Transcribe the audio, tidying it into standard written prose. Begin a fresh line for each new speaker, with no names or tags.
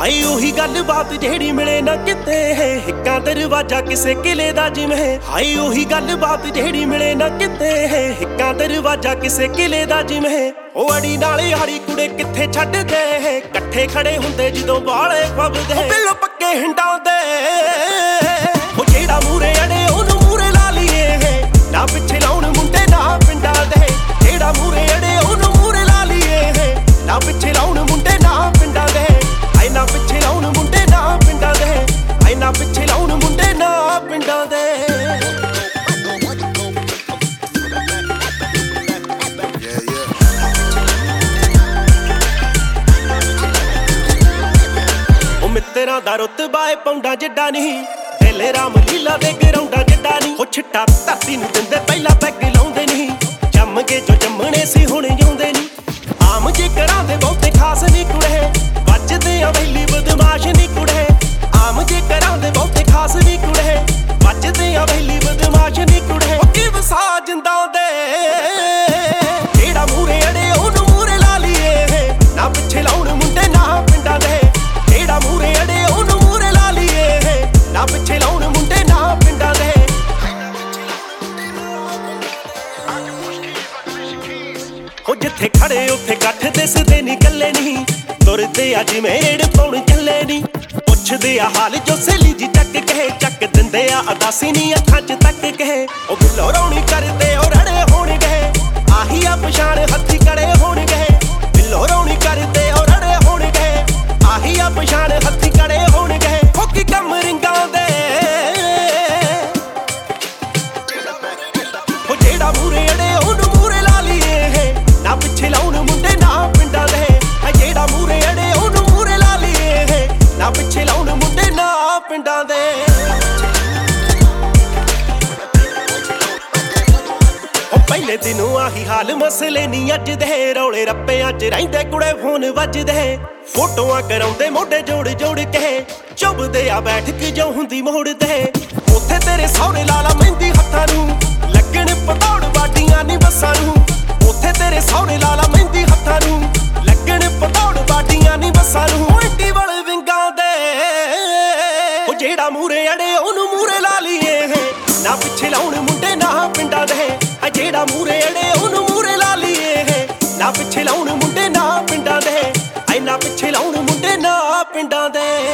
high ਉਹੀ ਗੱਲ ਬਾਤ ਜਿਹੜੀ ਮਿਲੇ ਨਾ ਕਿਤੇ ਹਿੱਕਾਂ ਦਰਵਾਜ਼ਾ ਕਿਸੇ ਕਿਲੇ ਦਾ ਜਿਵੇਂ ਹਾਈ ਉਹੀ ਗੱਲ ਬਾਤ ਜਿਹੜੀ ਮਿਲੇ ਨਾ ਕਿਤੇ ਹਿੱਕਾਂ ਦਰਵਾਜ਼ਾ ਕਿਸੇ ਕਿਲੇ ਦਾ ਜਿਵੇਂ ਉਹ ਅੜੀ ਨਾਲੇ ਹਾੜੀ ਕੁੜੇ ਕਿੱਥੇ ਛੱਡਦੇ ਇਕੱਠੇ ਖੜੇ ਹੁੰਦੇ ਜਦੋਂ ਵਾਲੇ ਫੱਬਦੇ ਬਿੱਲੋ ਪੱਕੇ ਹਿੰਡਾਂ ਦੇ ਉਹ ਜਿਹੜਾ ਮੂਰੇ ਅੜੇ ਉਹਨੂੰ ਮੂਰੇ ਲਾ ਲਈਏ ਨਾ ਪਿੱਛੇ ਲਾਉਣ ਮੁੰਡੇ ਨਾ ਪਿੰਡਾਂ ਦੇ ਜਿਹੜਾ ਮੂਰੇ ਅੜੇ ਉਹਨੂੰ ਮੂਰੇ ਲਾ ਲਈਏ ਨਾ ਪਿੱਛੇ ਲਾਉਣ ਮੁੰਡੇ ਨਾ ਪਿੰਡਾਂ ਦੇ ਆਈ ਨਾ ਪਿੱਛੇ ਲਾਉਣ ਮੁੰਡੇ ਨਾ ਪਿੰਡਾਂ ਦੇ ਆਈ ਨਾ ਪਿੱਛੇ ਲਾਉਣ ਮੁੰਡੇ ਨਾ ਪਿੰਡਾਂ ਦੇ ਉਹ ਮਿੱਤਰਾਂ ਦਾ ਰੁਤਬਾ ਏ ਪੌਂਡਾ ਜਿੱਡਾ ਨਹੀਂ ਢੇਲੇ ਰਾਮ ਲੀਲਾ ਦੇ ਗਰਾਉਂਡਾ ਜਿੱਡਾ ਨਹੀਂ ਉਹ ਛਿੱਟਾ ਧਰਤੀ ਨੂੰ ਦਿੰਦੇ ਪਹਿਲਾਂ ਪੈਗ ਲਾਉਂਦੇ ਨਹੀਂ ਜੰਮ ਕੇ ਜੋ ਜੰਮਣੇ ਸੀ ਹੁਣ ਜਿਉਂਦੇ ਨਹੀਂ ਆਮ ਜੇ ਕਰਾਂ ਦੇ ਬਹੁਤੇ ਖਾਸ ਨਹੀਂ ਕੁੜੇ ਵੱਜਦੇ ਆ ਵੈਲੀ ਬਦਮਾਸ਼ ਨਹੀਂ ਕੁੜੇ ਆਮ ਜੇ ਕਰਾਂ ਦੇ ਬਹੁਤੇ ਖਾਸ ਨਹੀਂ ਕੁੜੇ ਵੱਜਦੇ ਆ ਵੈਲੀ ਬਦਮਾਸ਼ ਨਹੀਂ ਕੁੜੇ ਉਹ ਕੀ ਵਸਾ ਜਿੰਦਾਂ ਦੇ ਜਿਹੜਾ ਮੂਰੇ ਅੜੇ ਉਹਨੂੰ ਮੂਰੇ ਲਾ ਲਈਏ ਨਾ ਪਿੱਛੇ ਲਾਉਣ ਮੁੰਡੇ ਨਾ ਪਿੰਡਾਂ ਦੇ ਜਿਹੜਾ ਮੂਰੇ ਅੜੇ ਉਹਨੂੰ ਮੂਰੇ ਲਾ ਲਈਏ ਨਾ ਪਿੱਛੇ ਲਾਉਣ ਮੁੰਡੇ ਨਾ ਪਿੰਡਾਂ ਦੇ ਉਹ ਜਿੱਥੇ ਖੜੇ ਉੱਥੇ ਇਕੱਠ ਦਿਸਦੇ ਨੀ ਕੱਲੇ ਨਹੀਂ ਤੁਰਦੇ ਅੱਜ ਮੇੜ ਪਾਉਣ ਚੱਲੇ ਨੀ ਪੁੱਛਦੇ ਆ ਹਾਲ ਜੋ ਸਹੇਲੀ ਜੀ ਚੱਕ ਕਹੇ ਚੱਕ ਦਿੰਦੇ ਆ ਅਦਾਸੀ ਨੀ ਅੱਖਾਂ 'ਚ ਤੱਕ ਕਹੇ ਉਹ ਬਿੱਲੋ ਰੌਣੀ ਕਰਦੇ ਉਹ ਰੜੇ ਹੋਣਗੇ ਆਹੀ ਆ ਪਛਾਣ ਹੱਥੀ ਕੜੇ ਹੋਣਗੇ ਬਿੱਲੋ ਰੌਣੀ ਕਰਦੇ ਉਹ ਰੜੇ ਹੋਣਗੇ ਆਹੀ ਆ ਪਛਾਣ ਹੱਥੀ ਕੜੇ ਹੋਣਗੇ ਫੋਕੀ ਕੰਮ ਰਿੰਗਾਂ ਦੇ ਉਹ ਜਿਹੜਾ ਮੂਰੇ ਅੜੇ ਉਹਨੂੰ ਮੂਰੇ ਲਾ ਲਈਏ ਨਾ ਪਿੱਛੇ ਲਾਉਣ ਮੁੰਡੇ ਨਾ ਪਿੰਡਾਂ ਦੇ ਜਿਹੜਾ ਮੂਰੇ ਅੜੇ ਉਹਨੂੰ ਮੂਰੇ ਲਾ ਲਈਏ ਨਾ ਪਿੱਛੇ ਲਾਉਣ ਮੁੰਡੇ ਨਾ ਪਿੰਡਾਂ ਦੇ ਉਹ ਪਹਿਲੇ ਦਿਨੋਂ ਆਹੀ ਹਾਲ ਮਸਲੇ ਨਹੀਂ ਅੱਜ ਦੇ ਰੌਲੇ ਰੱਪਿਆਂ 'ਚ ਰਹਿੰਦੇ ਕੁੜੇ ਫੋਨ ਵੱਜਦੇ ਫੋਟੋਆਂ ਕਰਾਉਂਦੇ ਮੋਢੇ ਜੋੜ ਜੋੜ ਕੇ ਚੁੱਭਦੇ ਆ ਬੈਠ ਕੇ ਜੋ ਹੁੰਦੀ ਮੋੜ ਤੇ ਉੱਥੇ ਤੇਰੇ ਸਹੁਰੇ ਲਾਲਾ ਮਹਿੰਦੀ ਹੱਥਾਂ ਨੂੰ ਲੱਗਣ ਪਤੌੜ ਬਾਡੀਆਂ ਨੀ ਬੱਸਾਂ ਨੂੰ ਉੱਥੇ ਤੇਰੇ ਸਹੁਰੇ ਲਾਲਾ ਮਹਿੰਦੀ ਹੱਥਾਂ ਨੂੰ ਲੱਗਣ ਪਤੌੜ ਬਾਡੀਆਂ ਨੀ ਬੱਸਾਂ ਨੂੰ ਇੰਟੀ ਵਾਲੇ ਵਿੰਗਾਂ ਦੇ ਉਹ ਜਿਹੜਾ ਮੂਰੇ ਅੜੇ ਉਹਨੂੰ ਮੂਰੇ ਲਾ ਲਈਏ ਨਾ ਪਿੱਛੇ ਲਾਉਣ ਮੁੰਡੇ ਨਾ ਪਿੰਡਾਂ ਦੇ ਜਿਹੜਾ ਮੂਰੇ ਅੜੇ ਉਹਨੂੰ ਮੂਰੇ ਲਾ ਲਈਏ ਨਾ ਪਿੱਛੇ ਲਾਉਣ ਮੁੰਡੇ ਨਾ ਪਿੰਡਾਂ ਦੇ ਨਾ ਪਿੱਛੇ ਲਾਉਣ ਮੁੰਡੇ ਨਾ ਪਿੰਡਾਂ ਦੇ